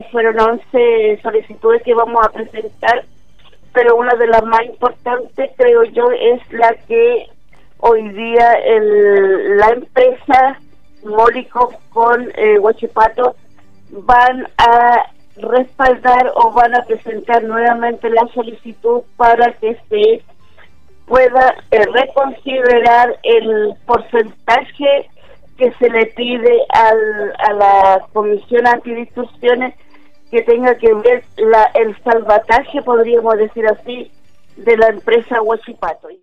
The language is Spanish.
Fueron 11 solicitudes que vamos a presentar, pero una de las más importantes, creo yo, es la que hoy día la empresa Molycop con Huachipato van a respaldar o van a presentar nuevamente la solicitud para que se pueda reconsiderar el porcentaje que se le pide a la Comisión Antidistorsiones, que tenga que ver el salvataje, podríamos decir así, de la empresa Huachipato.